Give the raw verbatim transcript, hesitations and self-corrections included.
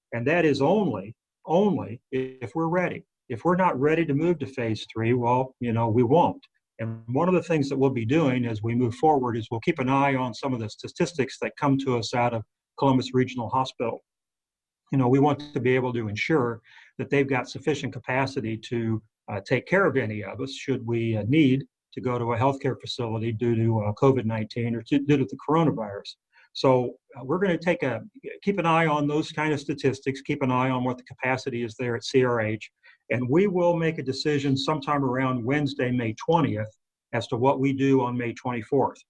And that is only, only if we're ready. If we're not ready to move to phase three, well, you know, we won't. And one of the things that we'll be doing as we move forward is we'll keep an eye on some of the statistics that come to us out of Columbus Regional Hospital. You know, we want to be able to ensure that they've got sufficient capacity to uh, take care of any of us should we uh, need to go to a healthcare facility due to uh, COVID nineteen or to, due to the coronavirus. So uh, we're going to take a keep an eye on those kind of statistics, keep an eye on what the capacity is there at C R H, and we will make a decision sometime around Wednesday, May twentieth, as to what we do on May twenty-fourth.